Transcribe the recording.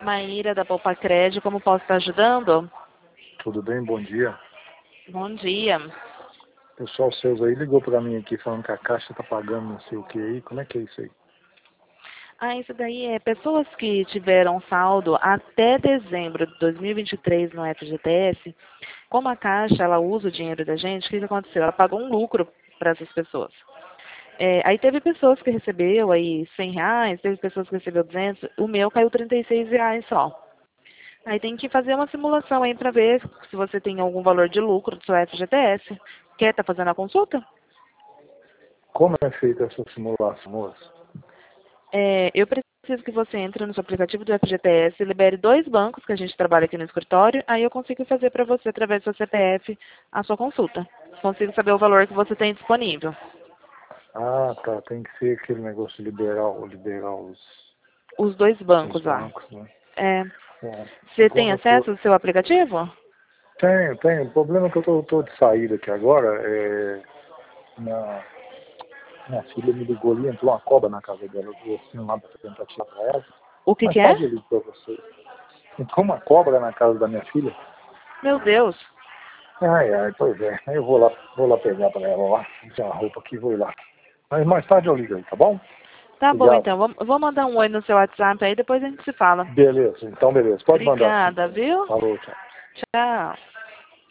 Maíra da Poupa Crédito, como posso estar ajudando? Tudo bem? Bom dia. Bom dia. O pessoal seus aí ligou pra mim aqui falando que a Caixa tá pagando não sei o que aí. Como é que é isso aí? Isso daí é pessoas que tiveram saldo até dezembro de 2023 no FGTS. Como a Caixa ela usa o dinheiro da gente, o que aconteceu? Ela pagou um lucro para essas pessoas. Aí teve pessoas que recebeu aí R$ 100, teve pessoas que recebeu 200, o meu caiu R$ 36 só. Aí tem que fazer uma simulação aí para ver se você tem algum valor de lucro do seu FGTS. Quer estar fazendo a consulta? Como é feita essa simulação, moça? Eu preciso que você entre no seu aplicativo do FGTS, libere 2 bancos que a gente trabalha aqui no escritório, aí eu consigo fazer para você, através do seu CPF, a sua consulta. Consigo saber o valor que você tem disponível. Ah, tá. Tem que ser aquele negócio liberar Os 2 os bancos lá. bancos, né? É, É. Você tem Como eu acesso ao seu aplicativo? Tenho. O problema é que eu tô de saída aqui agora. Minha filha me ligou ali, entrou uma cobra na casa dela. Eu vou assim lá pra tentar tirar pra ela. O que Mais que é? tarde eu ligo pra você. Entrou uma cobra na casa da minha filha. Meu Deus. Ai, pois é. Aí eu vou lá pegar pra ela lá. Tem uma roupa aqui, vou ir lá. Mas mais tarde eu ligo aí, tá bom? Tá bom, Obrigado. então. Vou mandar um oi no seu WhatsApp aí, depois a gente se fala. Beleza, então beleza. Pode mandar sim. Obrigada, viu? Falou, tchau. Tchau.